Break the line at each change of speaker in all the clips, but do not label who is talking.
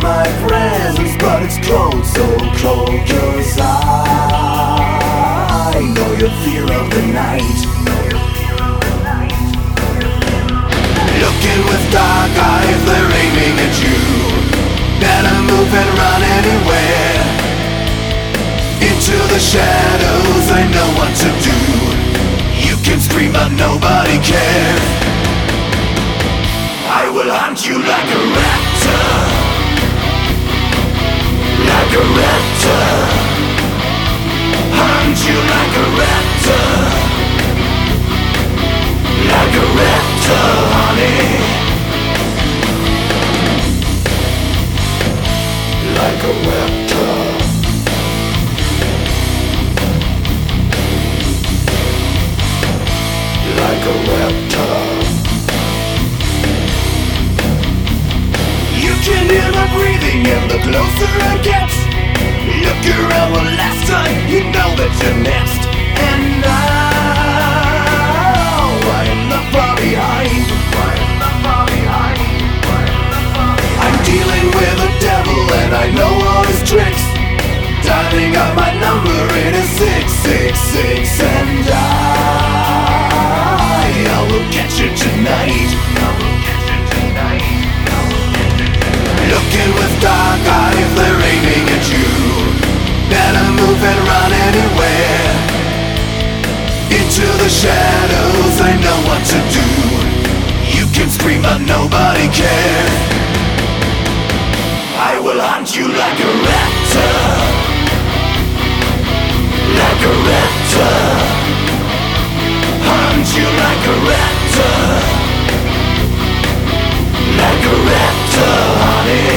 my presence, but it's cold, so cold, 'cause I know your fear of the night. Looking with dark eyes, they're aiming at you. Better move and run anywhere. Into the shadows, I know what to do. You can scream but nobody cares. I will hunt you like a raptor. Like a raptor. Hunt you like a raptor. Like a raptor, honey. Like a raptor. Like a raptor. You can hear my breathing, and the closer I get, look around one last time, you know that you're next. And now I am not far behind. I'm dealing with the devil and I know all his tricks. Dialing up my number, it is 666. And I will get you tonight. Looking with dark eyes, they're aiming at you. Better move and run anywhere. Into the shadows, I know what to do. You can scream but nobody cares. I will hunt you like a raptor. Like a raptor. Hunt you like a raptor. Like a raptor, honey.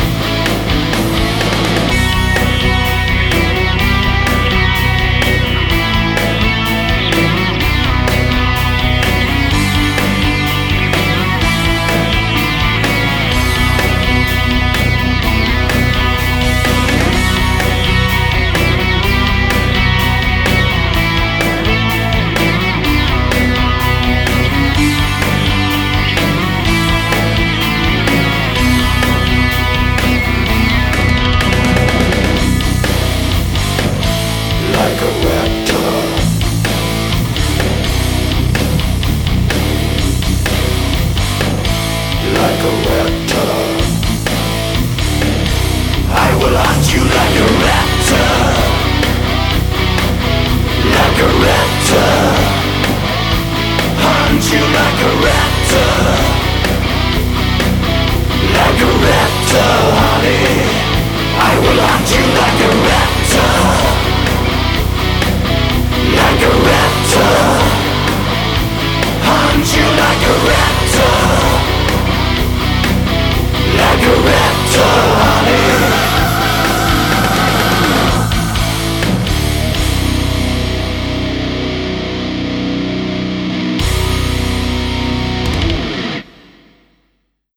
Like a raptor. Like a raptor. I will hunt you like a raptor. Like a raptor. Hunt you like a raptor. Like a raptor, honey. I will hunt you